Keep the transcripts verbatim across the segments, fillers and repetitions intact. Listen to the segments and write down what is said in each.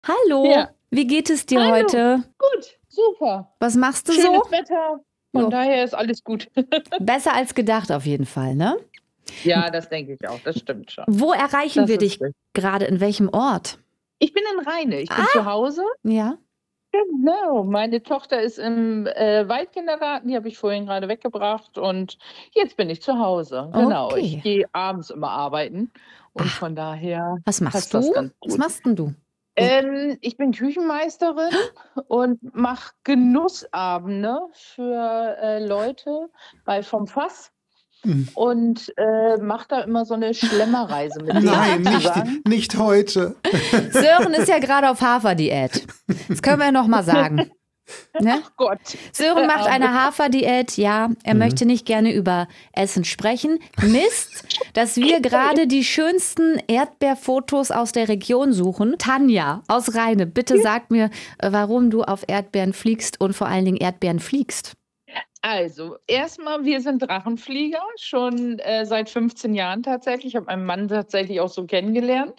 Hallo, Ja. wie geht es dir Hallo. heute? Gut, super. Was machst du Schönes so? Wetter, von Jo. daher ist alles gut. Besser als gedacht auf jeden Fall, ne? Ja, das denke ich auch, das stimmt schon. Wo erreichen Das wir ist dich richtig. gerade? In welchem Ort? Ich bin in Rheine, ich Ah, bin zu Hause. ja. Genau, meine Tochter ist im, äh, Waldkindergarten, die habe ich vorhin grade weggebracht und jetzt bin ich zu Hause. Genau, ich Okay. gehe abends immer arbeiten und Ach, von daher was machst passt das du? ganz Was gut. machst 'n du? W Ähm, ich bin Küchenmeisterin und mache Genussabende für, äh, Leute bei vom Fass Mhm. und, äh, mache da immer so 'ne Schlemmerreise mit denen Nein, nicht sozusagen. nicht heute. Sören ist ja grade auf Haferdiät. Das können wir ja noch mal sagen, ne? Ach Gott, Sören der macht Arme. eine Haferdiät, ja. Er Mhm. möchte nicht gerne über Essen sprechen. Mist, dass wir grade die schönsten Erdbeerfotos aus der Region suchen. Tanja aus Rheine, bitte sag mir, äh, warum du auf Erdbeeren fliegst und vor allen Dingen Erdbeeren fliegst. Also, erst mal, wir sind Drachenflieger, schon, äh, seit fünfzehn Jahren tatsächlich. Ich habe meinen Mann tatsächlich auch so kennengelernt.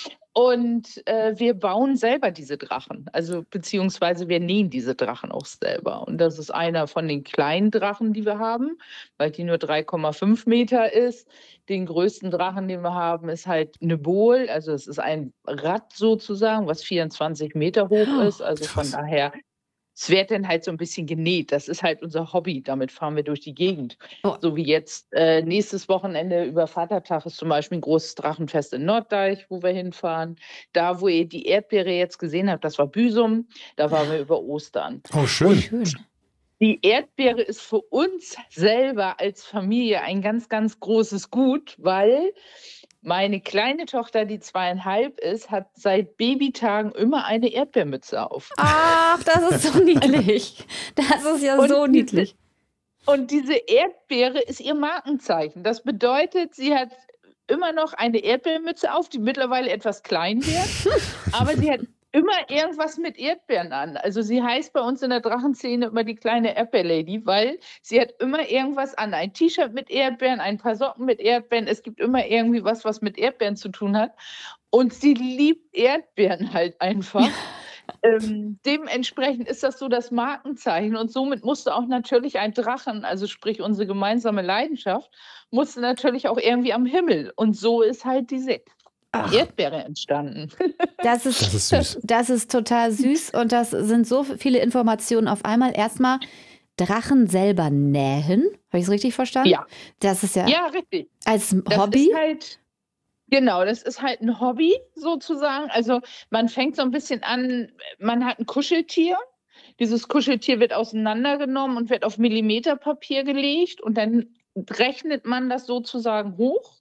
Und, äh, wir bauen selber diese Drachen, also beziehungsweise wir nähen diese Drachen auch selber. Und das ist einer von den kleinen Drachen, die wir haben, weil die nur drei Komma fünf Meter ist. Den größten Drachen, den wir haben, ist halt 'ne Bol, also es ist ein Rad sozusagen, was vierundzwanzig Meter hoch ist. Also von Krass. daher es wird dann halt so 'n bisschen genäht. Das ist halt unser Hobby, damit fahren wir durch die Gegend. Oh. So wie jetzt, äh, nächstes Wochenende über Vatertag ist zum Beispiel 'n großes Drachenfest in Norddeich, wo wir hinfahren. Da, wo ihr die Erdbeere jetzt gesehen habt, das war Büsum, da waren wir über Ostern. Oh, Oh, schön. schön. Die Erdbeere ist für uns selber als Familie ein ganz, ganz großes Gut, weil meine kleine Tochter, die zweieinhalb ist, hat seit Babytagen immer eine Erdbeermütze auf. Ach, das ist so niedlich. Das ist ja Und so diese niedlich. und diese Erdbeere ist ihr Markenzeichen. Das bedeutet, sie hat immer noch eine Erdbeermütze auf, die mittlerweile etwas klein wird, aber sie hat immer irgendwas mit Erdbeeren an. Also, sie heißt bei uns in der Drachenszene immer die kleine Erdbeer-Lady, weil sie hat immer irgendwas an. Ein T-Shirt mit Erdbeeren, ein paar Socken mit Erdbeeren. Es gibt immer irgendwie was, was mit Erdbeeren zu tun hat. Und sie liebt Erdbeeren halt einfach. Ähm, dementsprechend ist das so das Markenzeichen und somit musste auch natürlich ein Drachen, also sprich unsere gemeinsame Leidenschaft, musste natürlich auch irgendwie am Himmel. Und so ist halt diese Ach. Erdbeere entstanden. Das ist Das ist süß. das ist total süß und das sind so viele Informationen auf einmal. Erst mal Drachen selber nähen. Habe ich's richtig verstanden? Ja. Das ist ja Ja, richtig. als Das Hobby? ist halt genau, das ist halt 'n Hobby sozusagen. Also, man fängt so 'n bisschen an man hat 'n Kuscheltier. Dieses Kuscheltier wird auseinandergenommen und wird auf Millimeterpapier gelegt und dann rechnet man das sozusagen hoch.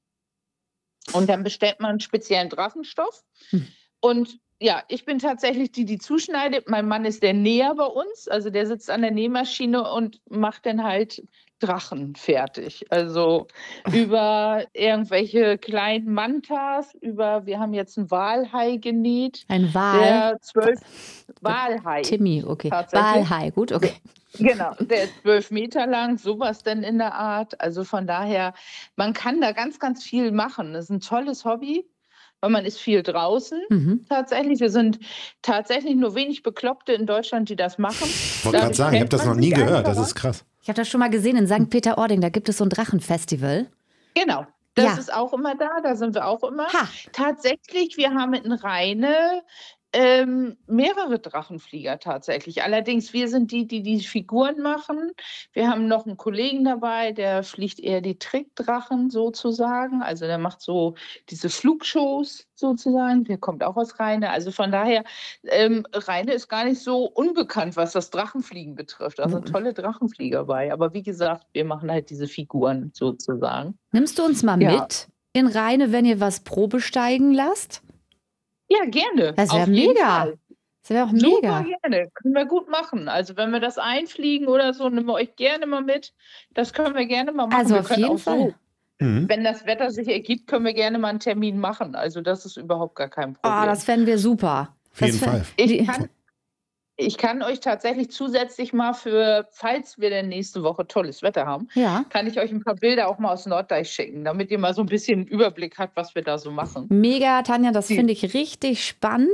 Und dann bestellt man 'n speziellen Drachenstoff. Hm. Und ja, ich bin tatsächlich die, die zuschneidet. Mein Mann ist der Näher bei uns, also der sitzt an der Nähmaschine und macht dann halt Drachen fertig. Also, über irgendwelche kleinen Mantas, über wir haben jetzt 'n Walhai genäht, Ein Wal? der zwölf Walhai Timmy, okay. tatsächlich. Walhai, gut, okay. Genau, der ist zwölf Meter lang, so was dann in der Art. Also von daher, man kann da ganz, ganz viel machen. Das ist 'n tolles Hobby, weil man ist viel draußen Mhm. tatsächlich. Wir sind tatsächlich nur wenig Bekloppte in Deutschland, die das machen. Wollte grad Dadurch sagen, ich habe kennt das man noch nie sich gehört. Das einfacher. ist krass. Ich habe das schon mal gesehen in Sankt Peter-Ording, da gibt es so 'n Drachenfestival. Genau, das Ja. ist auch immer da, da sind wir auch immer. Ha. Tatsächlich, wir haben in Rheine, ähm, mehrere Drachenflieger tatsächlich. Allerdings, wir sind die, die die Figuren machen. Wir haben noch 'n Kollegen dabei, der fliegt eher die Trickdrachen sozusagen. Also, der macht so diese Flugshows sozusagen. Der kommt auch aus Rheine. Also von daher, ähm, Rheine ist gar nicht so unbekannt, was das Drachenfliegen betrifft. Da sind Mhm. tolle Drachenflieger bei. Aber wie gesagt, wir machen halt diese Figuren sozusagen. Nimmst du uns mal Ja. mit in Rheine, wenn ihr was probesteigen lasst? Ja, gerne, Das wäre auf jeden mega. Fall. Das wäre auch Super mega. gerne, können wir gut machen. Also, wenn wir das einfliegen oder so, nehmen wir euch gerne mal mit. Das können wir gerne mal machen. Also, Wir auf können jeden auch so, Fall. Mhm. wenn das Wetter sich ergibt, können wir gerne mal 'n Termin machen. Also, das ist überhaupt gar kein Oh, Problem. das fänden wir super. Auf Das jeden fä Fall. Ich die kann ich kann euch tatsächlich zusätzlich mal für falls wir denn nächste Woche tolles Wetter haben, Ja. kann ich euch 'n paar Bilder auch mal aus Norddeich schicken, damit ihr mal so 'n bisschen 'n Überblick habt, was wir da so machen. Mega, Tanja, das Die finde ich richtig spannend.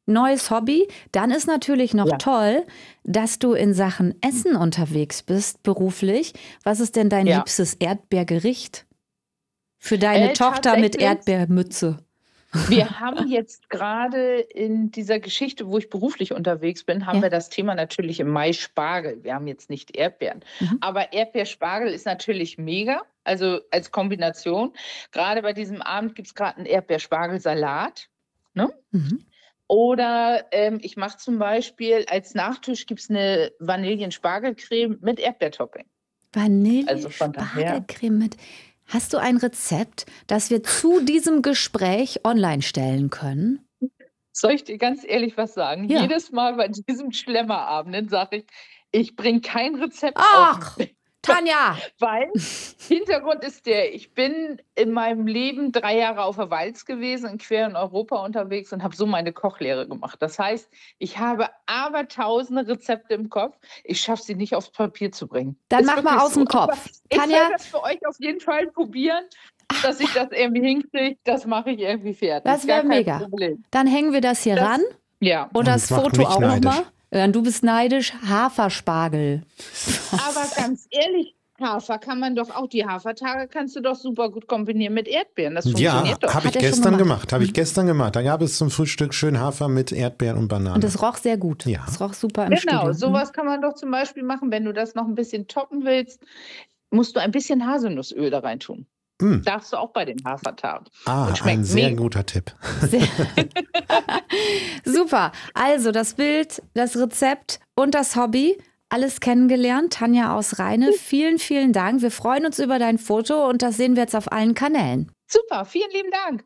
neues Hobby. Dann ist natürlich noch Ja. toll, dass du in Sachen Essen unterwegs bist, beruflich. Was ist denn dein Ja. liebstes Erdbeergericht für deine Äh, Tochter mit tatsächlich- Erdbeermütze? Wir haben jetzt gerade in dieser Geschichte, wo ich beruflich unterwegs bin, haben Ja. wir das Thema natürlich im Mai Spargel. Wir haben jetzt nicht Erdbeeren. Mhm. Aber Erdbeerspargel ist natürlich mega, also als Kombination. Gerade bei diesem Abend gibt es gerade einen Erdbeerspargelsalat. Ne? Mhm. Oder ähm, ich mache zum Beispiel als Nachtisch gibt es eine Vanillen-Spargelcreme mit Erdbeertopping. Vanille, Also von daher- Spargelcreme mit. Hast du ein Rezept, das wir zu diesem Gespräch online stellen können? Soll ich dir ganz ehrlich was sagen? Ja. Jedes Mal bei diesen Schlemmerabenden sage ich, ich bringe kein Rezept Ach, auf den Weg, Tanja! weil Hintergrund ist der, ich bin in meinem Leben drei Jahre auf der Walz gewesen, in quer in Europa unterwegs und habe so meine Kochlehre gemacht. Das heißt, ich habe abertausende Rezepte im Kopf. Ich schaffe sie nicht aufs Papier zu bringen. Dann Ist mach mal wirklich aus dem so. Aber Kopf. Ich Tanja- werde das für euch auf jeden Fall probieren, dass ich das irgendwie hinkriege. Das mache ich irgendwie fertig. Das wär Gar kein mega. Problem. Dann hängen wir das hier Das- ran Ja. und das macht Foto mich auch neidisch. nochmal. Ja, du bist neidisch. Haferspargel. Aber ganz ehrlich, Hafer kann man doch auch, die Hafertage kannst du doch super gut kombinieren mit Erdbeeren. Das Ja, funktioniert doch. habe ich Hat er schon gestern gemacht. gemacht. Habe ich gestern gemacht. Da gab es zum Frühstück schön Hafer mit Erdbeeren und Bananen. Und das roch sehr gut. Ja. Das roch super im Genau, Studio. sowas kann man doch zum Beispiel machen, wenn du das noch ein bisschen toppen willst, musst du ein bisschen Haselnussöl da rein tun. Mm. Darfst du auch bei den Hafertagen. Ah, Und schmeckt ein sehr mega. guter Tipp. Sehr Super. Also das Bild, das Rezept und das Hobby. Alles kennengelernt. Tanja aus Rheine. Vielen, vielen Dank. Wir freuen uns über dein Foto und das sehen wir jetzt auf allen Kanälen. Super, vielen lieben Dank.